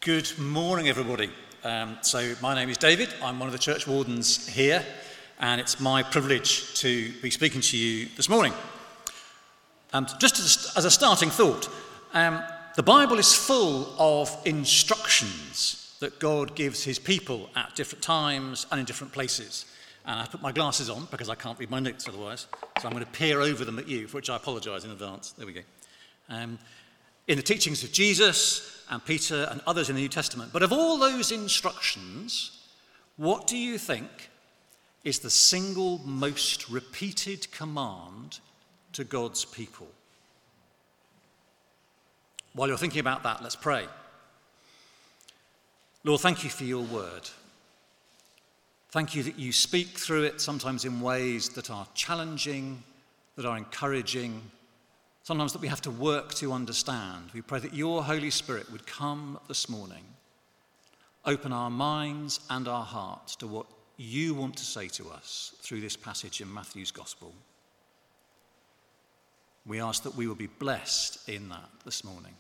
Good morning, everybody. So my name is David. I'm one of the church wardens here, and it's my privilege to be speaking to you this morning. Just as a starting thought, the Bible is full of instructions that God gives his people at different times and in different places. And I put my glasses on because I can't read my notes otherwise, so I'm going to peer over them at you, for which I apologise in advance. There we go. In the teachings of Jesus and Peter and others in the New Testament. But of all those instructions, what do you think is the single most repeated command to God's people? While you're thinking about that, let's pray. Lord, thank you for your word. Thank you that you speak through it sometimes in ways that are challenging, that are encouraging, sometimes that we have to work to understand. We pray that your Holy Spirit would come this morning, open our minds and our hearts to what you want to say to us through this passage in Matthew's Gospel. We ask that we will be blessed in that this morning.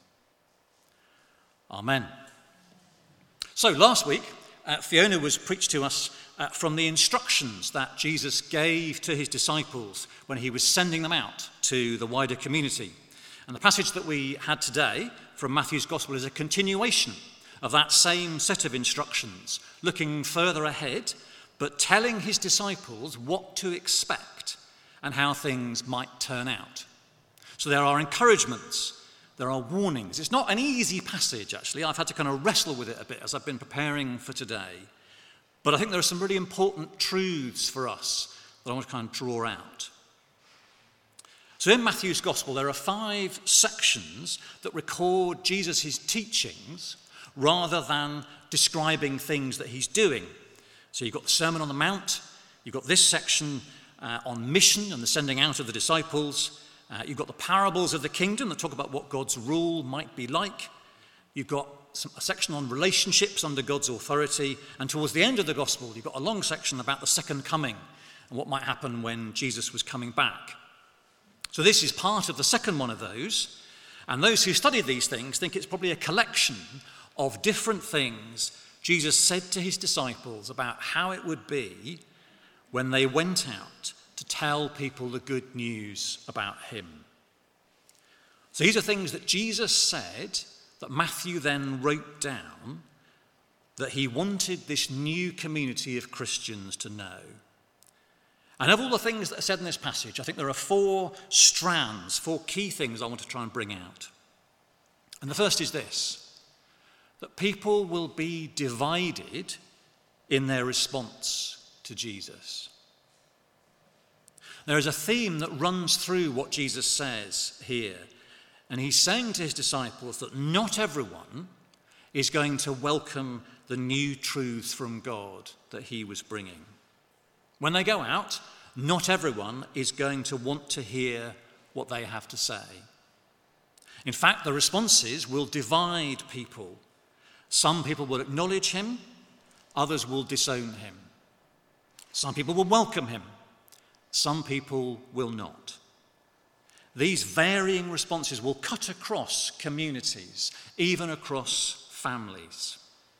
Amen. So last week, Fiona was preached to us from the instructions that Jesus gave to his disciples when he was sending them out to the wider community. And the passage that we had today from Matthew's Gospel is a continuation of that same set of instructions, looking further ahead, but telling his disciples what to expect and how things might turn out. So there are encouragements, there are warnings. It's not an easy passage, actually. I've had to kind of wrestle with it a bit as I've been preparing for today. But I think there are some really important truths for us that I want to kind of draw out. So in Matthew's Gospel, there are 5 sections that record Jesus' teachings rather than describing things that he's doing. So you've got the Sermon on the Mount, you've got this section on mission and the sending out of the disciples, you've got the parables of the kingdom that talk about what God's rule might be like, you've got a section on relationships under God's authority, and towards the end of the Gospel, you've got a long section about the second coming and what might happen when Jesus was coming back. So this is part of the second one of those, and those who study these things think it's probably a collection of different things Jesus said to his disciples about how it would be when they went out to tell people the good news about him. So these are things that Jesus said that Matthew then wrote down that he wanted this new community of Christians to know. And of all the things that are said in this passage, I think there are 4 strands, 4 key things I want to try and bring out. And the first is this, that people will be divided in their response to Jesus. There is a theme that runs through what Jesus says here. And he's saying to his disciples that not everyone is going to welcome the new truths from God that he was bringing. When they go out, not everyone is going to want to hear what they have to say. In fact, the responses will divide people. Some people will acknowledge him, others will disown him. Some people will welcome him, some people will not. These varying responses will cut across communities, even across families.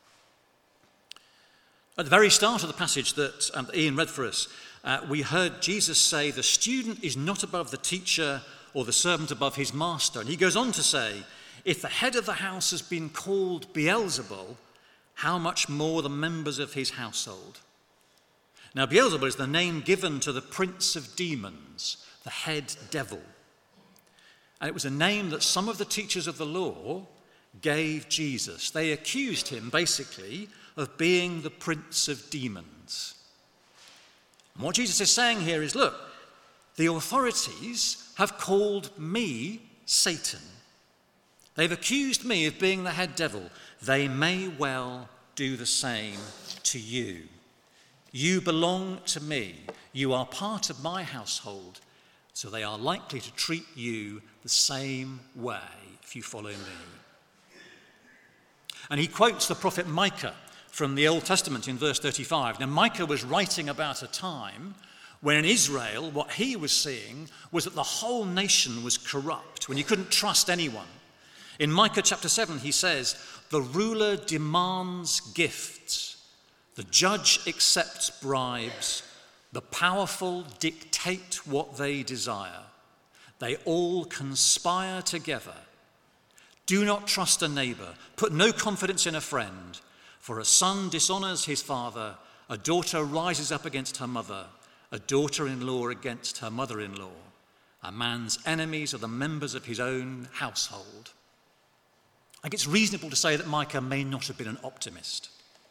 At the very start of the passage that Ian read for us, we heard Jesus say, the student is not above the teacher or the servant above his master. And he goes on to say, if the head of the house has been called Beelzebul, how much more the members of his household? Now, Beelzebul is the name given to the prince of demons, the head devil. And it was a name that some of the teachers of the law gave Jesus. They accused him, basically, of being the prince of demons. And what Jesus is saying here is, look, the authorities have called me Satan. They've accused me of being the head devil. They may well do the same to you. You belong to me. You are part of my household. So they are likely to treat you the same way if you follow me. And he quotes the prophet Micah from the Old Testament in verse 35. Now, Micah was writing about a time when in Israel, what he was seeing was that the whole nation was corrupt, when you couldn't trust anyone. In Micah chapter 7, he says, The ruler demands gifts. The judge accepts bribes. The powerful dictate what they desire. They all conspire together. Do not trust a neighbor. Put no confidence in a friend. For a son dishonors his father. A daughter rises up against her mother. A daughter-in-law against her mother-in-law. A man's enemies are the members of his own household. I think it's reasonable to say that Micah may not have been an optimist.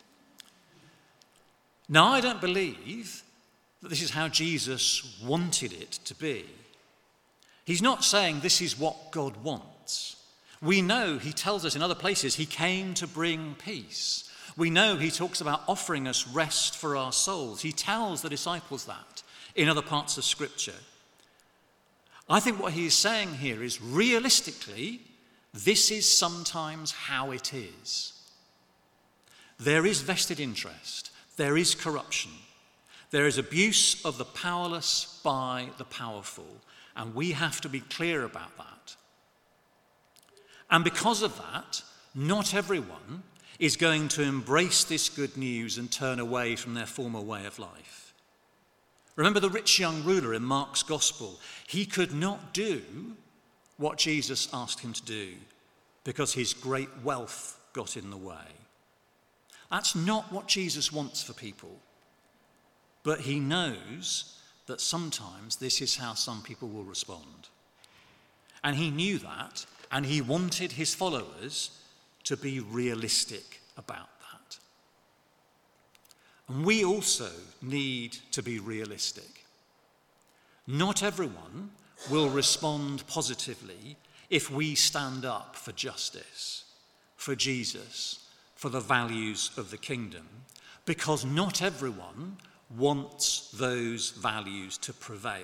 Now, I don't believe that this is how Jesus wanted it to be. He's not saying this is what God wants. We know he tells us in other places he came to bring peace. We know he talks about offering us rest for our souls. He tells the disciples that in other parts of Scripture. I think what he is saying here is realistically, this is sometimes how it is. There is vested interest. There is corruption. There is abuse of the powerless by the powerful, and we have to be clear about that. And because of that, not everyone is going to embrace this good news and turn away from their former way of life. Remember the rich young ruler in Mark's Gospel. He could not do what Jesus asked him to do because his great wealth got in the way. That's not what Jesus wants for people. But he knows that sometimes this is how some people will respond. And he knew that, and he wanted his followers to be realistic about that. And we also need to be realistic. Not everyone will respond positively if we stand up for justice, for Jesus, for the values of the kingdom, because not everyone wants those values to prevail.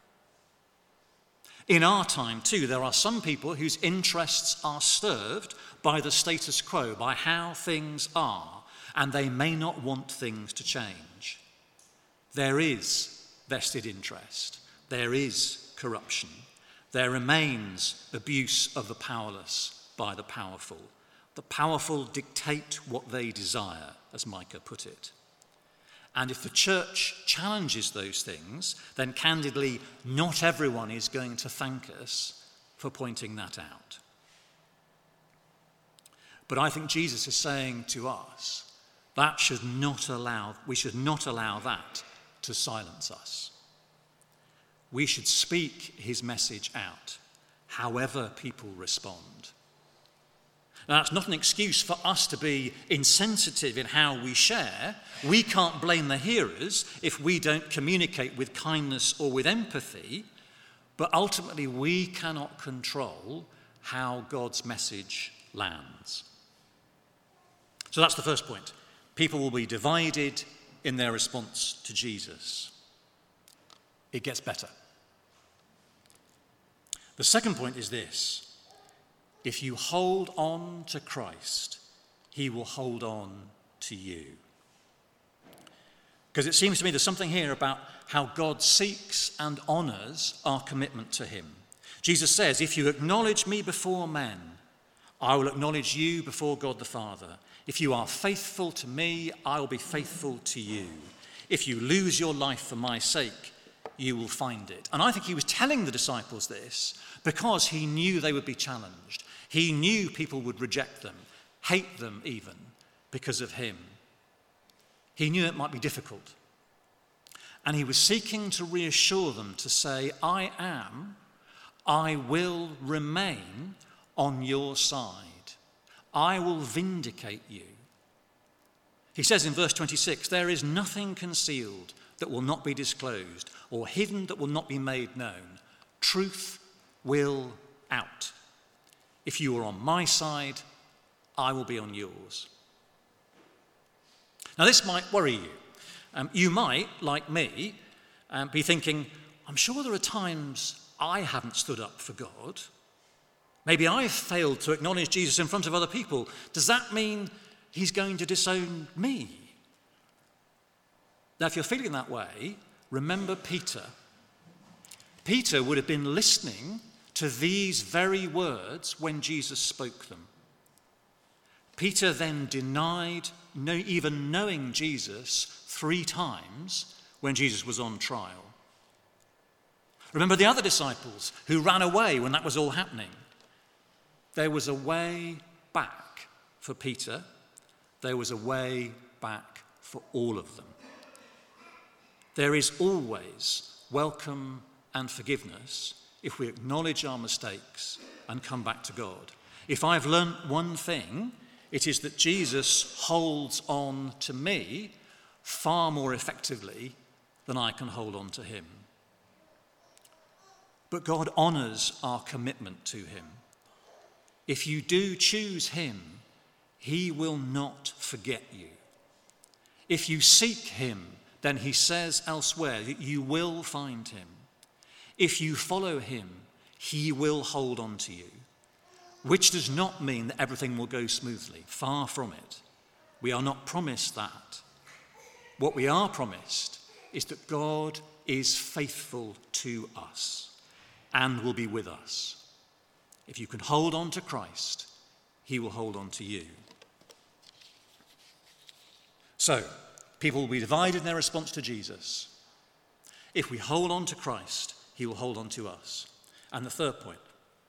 In our time too, there are some people whose interests are served by the status quo, by how things are, and they may not want things to change. There is vested interest. There is corruption. There remains abuse of the powerless by the powerful. The powerful dictate what they desire, as Micah put it. And if the church challenges those things, then candidly, not everyone is going to thank us for pointing that out. But I think Jesus is saying to us that we should not allow that to silence us. We should speak his message out, however people respond. Now, that's not an excuse for us to be insensitive in how we share. We can't blame the hearers if we don't communicate with kindness or with empathy, but ultimately we cannot control how God's message lands. So that's the first point. People will be divided in their response to Jesus. It gets better. The second point is this. If you hold on to Christ, he will hold on to you. Because it seems to me there's something here about how God seeks and honors our commitment to him. Jesus says, if you acknowledge me before men, I will acknowledge you before God the Father. If you are faithful to me, I will be faithful to you. If you lose your life for my sake, you will find it. And I think he was telling the disciples this because he knew they would be challenged. He knew people would reject them, hate them even, because of him. He knew it might be difficult. And he was seeking to reassure them to say, I will remain on your side. I will vindicate you. He says in verse 26, there is nothing concealed that will not be disclosed, or hidden that will not be made known. Truth will out. If you are on my side, I will be on yours. Now this might worry you. You might, like me, be thinking, I'm sure there are times I haven't stood up for God. Maybe I've failed to acknowledge Jesus in front of other people. Does that mean he's going to disown me? Now, if you're feeling that way, remember Peter. Peter would have been listening to these very words when Jesus spoke them. Peter then denied even knowing Jesus 3 times when Jesus was on trial. Remember the other disciples who ran away when that was all happening. There was a way back for Peter. There was a way back for all of them. There is always welcome and forgiveness if we acknowledge our mistakes and come back to God. If I've learnt one thing, it is that Jesus holds on to me far more effectively than I can hold on to him. But God honours our commitment to him. If you do choose him, he will not forget you. If you seek him, then he says elsewhere that you will find him. If you follow him, he will hold on to you. Which does not mean that everything will go smoothly. Far from it. We are not promised that. What we are promised is that God is faithful to us and will be with us. If you can hold on to Christ, he will hold on to you. So, people will be divided in their response to Jesus. If we hold on to Christ, he will hold on to us. And the third point.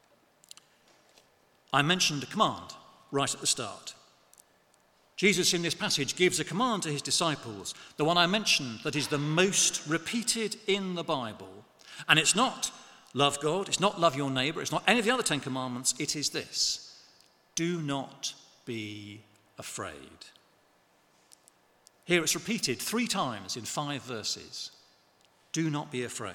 I mentioned a command right at the start. Jesus in this passage gives a command to his disciples, the one I mentioned that is the most repeated in the Bible. And it's not love God, it's not love your neighbour, it's not any of the other 10 commandments, it is this: do not be afraid. Here it's repeated 3 times in 5 verses. Do not be afraid.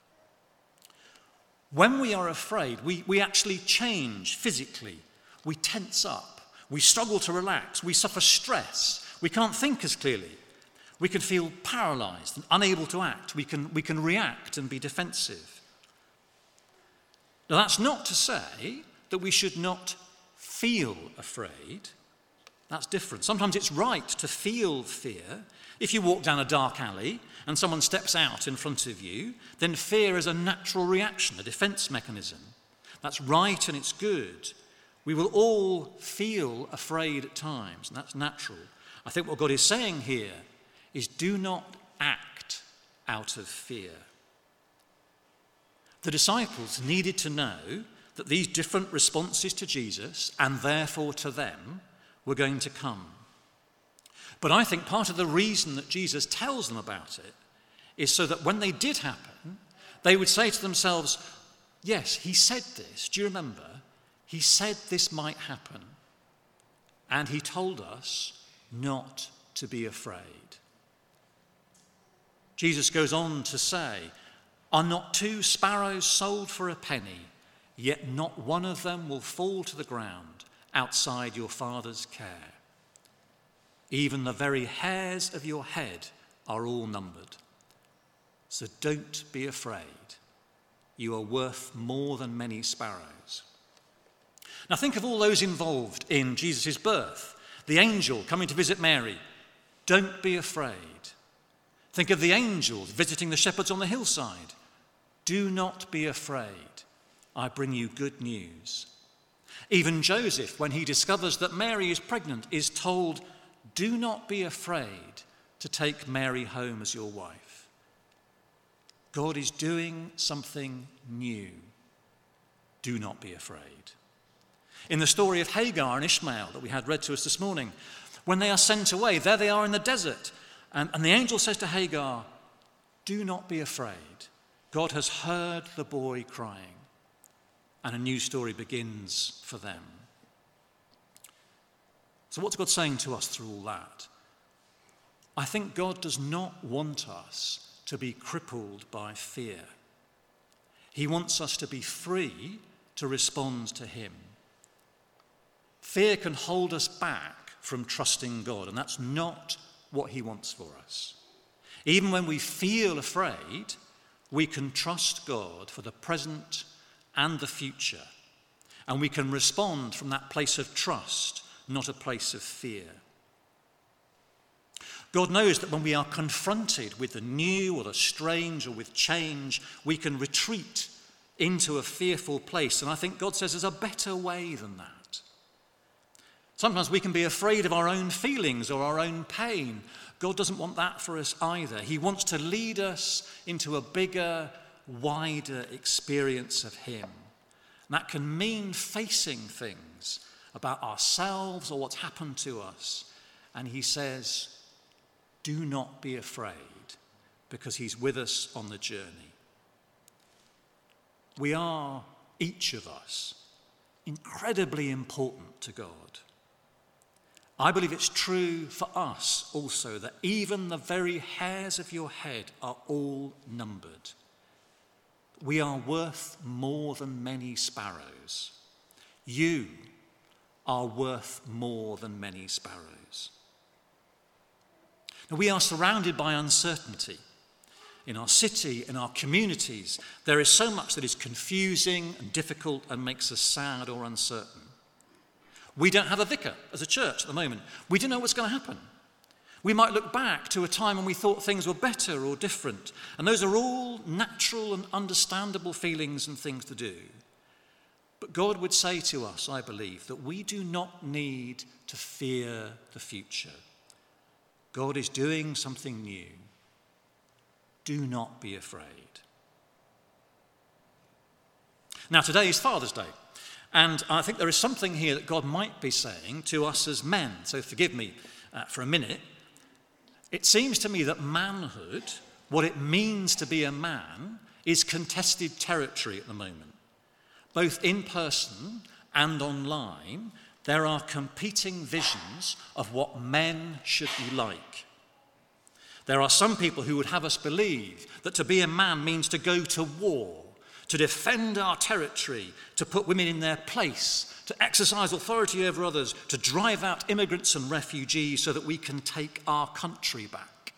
When we are afraid, we actually change physically. We tense up. We struggle to relax. We suffer stress. We can't think as clearly. We can feel paralysed and unable to act. We can react and be defensive. Now, that's not to say that we should not feel afraid. That's different. Sometimes it's right to feel fear. If you walk down a dark alley and someone steps out in front of you, then fear is a natural reaction, a defence mechanism. That's right and it's good. We will all feel afraid at times, and that's natural. I think what God is saying here is do not act out of fear. The disciples needed to know that these different responses to Jesus, and therefore to them, were going to come. But I think part of the reason that Jesus tells them about it is so that when they did happen, they would say to themselves, yes, he said this. Do you remember? He said this might happen. And he told us not to be afraid. Jesus goes on to say, are not 2 sparrows sold for a penny, yet not one of them will fall to the ground outside your Father's care. Even the very hairs of your head are all numbered. So don't be afraid. You are worth more than many sparrows. Now think of all those involved in Jesus' birth. The angel coming to visit Mary. Don't be afraid. Think of the angels visiting the shepherds on the hillside. Do not be afraid. I bring you good news. Even Joseph, when he discovers that Mary is pregnant, is told, do not be afraid to take Mary home as your wife. God is doing something new. Do not be afraid. In the story of Hagar and Ishmael that we had read to us this morning, when they are sent away, there they are in the desert, and the angel says to Hagar, do not be afraid. God has heard the boy crying, and a new story begins for them. So what's God saying to us through all that? I think God does not want us to be crippled by fear. He wants us to be free to respond to him. Fear can hold us back from trusting God, and that's not what he wants for us. Even when we feel afraid, we can trust God for the present and the future, and we can respond from that place of trust, not a place of fear. God knows that when we are confronted with the new or the strange or with change, we can retreat into a fearful place. And I think God says there's a better way than that. Sometimes we can be afraid of our own feelings or our own pain. God doesn't want that for us either. He wants to lead us into a bigger, wider experience of him. And that can mean facing things about ourselves or what's happened to us. And he says, do not be afraid, because he's with us on the journey. We are, each of us, incredibly important to God. I believe it's true for us also that even the very hairs of your head are all numbered. We are worth more than many sparrows. You are worth more than many sparrows. Now, we are surrounded by uncertainty. In our city, in our communities, there is so much that is confusing and difficult and makes us sad or uncertain. We don't have a vicar as a church at the moment. We don't know what's going to happen. We might look back to a time when we thought things were better or different, and those are all natural and understandable feelings and things to do. But God would say to us, I believe, that we do not need to fear the future. God is doing something new. Do not be afraid. Now, today is Father's Day, and I think there is something here that God might be saying to us as men. So forgive me for a minute. It seems to me that manhood, what it means to be a man, is contested territory at the moment. Both in person and online, there are competing visions of what men should be like. There are some people who would have us believe that to be a man means to go to war, to defend our territory, to put women in their place, to exercise authority over others, to drive out immigrants and refugees so that we can take our country back.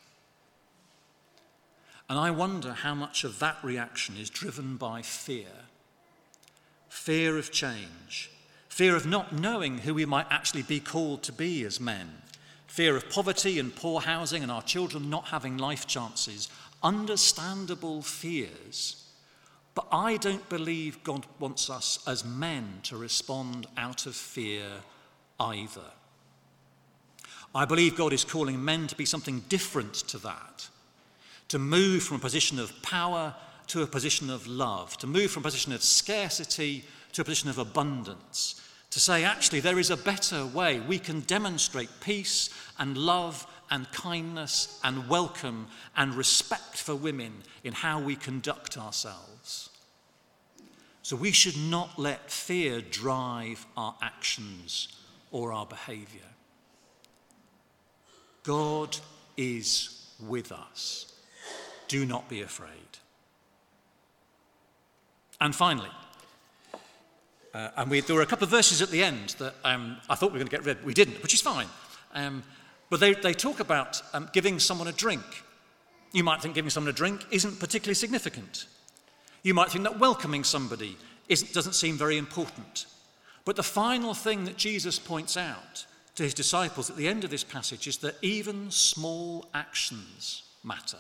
And I wonder how much of that reaction is driven by fear. Fear of change, fear of not knowing who we might actually be called to be as men, fear of poverty and poor housing and our children not having life chances, understandable fears. But I don't believe God wants us as men to respond out of fear either. I believe God is calling men to be something different to that, to move from a position of power to a position of love, to move from a position of scarcity to a position of abundance, to say, actually, there is a better way. We can demonstrate peace and love and kindness and welcome and respect for women in how we conduct ourselves. So we should not let fear drive our actions or our behavior. God is with us. Do not be afraid. And finally, there were a couple of verses at the end that I thought we were going to get read. We didn't, which is fine. But they talk about giving someone a drink. You might think giving someone a drink isn't particularly significant. You might think that welcoming somebody doesn't seem very important. But the final thing that Jesus points out to his disciples at the end of this passage is that even small actions matter.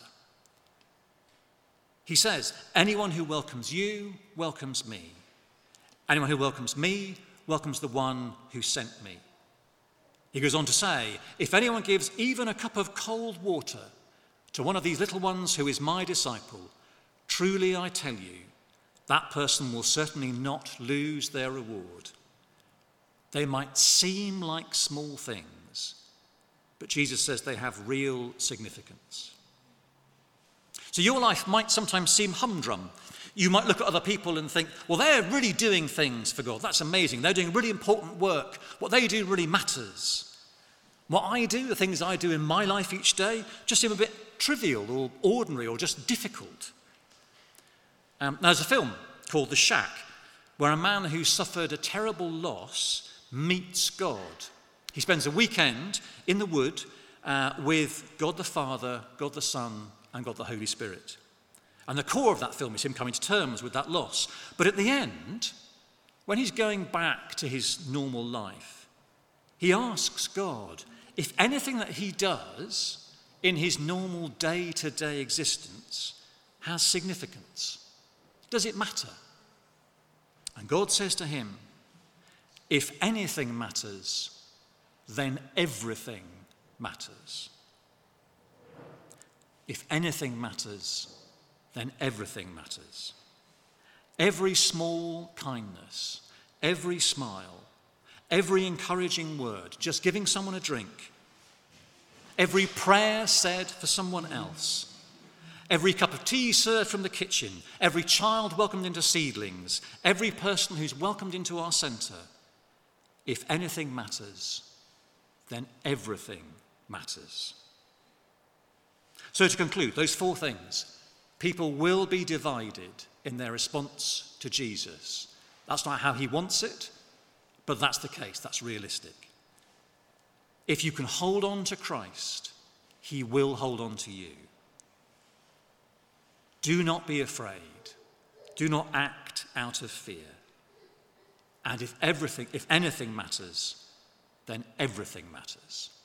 He says, anyone who welcomes you welcomes me. Anyone who welcomes me welcomes the one who sent me. He goes on to say, if anyone gives even a cup of cold water to one of these little ones who is my disciple, truly I tell you, that person will certainly not lose their reward. They might seem like small things, but Jesus says they have real significance. So your life might sometimes seem humdrum. You might look at other people and think, well, they're really doing things for God. That's amazing. They're doing really important work. What they do really matters. What I do, the things I do in my life each day, just seem a bit trivial or ordinary or just difficult. There's a film called The Shack, where a man who suffered a terrible loss meets God. He spends a weekend in the wood with God the Father, God the Son, and God the Holy Spirit. And the core of that film is him coming to terms with that loss. But at the end, when he's going back to his normal life, he asks God if anything that he does in his normal day-to-day existence has significance. Does it matter? And God says to him, if anything matters, then everything matters. If anything matters, then everything matters. Every small kindness, every smile, every encouraging word, just giving someone a drink, every prayer said for someone else, every cup of tea served from the kitchen, every child welcomed into Seedlings, every person who's welcomed into our centre, if anything matters, then everything matters. So to conclude, those four things. People will be divided in their response to Jesus. That's not how he wants it, but that's the case. That's realistic. If you can hold on to Christ, he will hold on to you. Do not be afraid. Do not act out of fear. And if anything matters, then everything matters.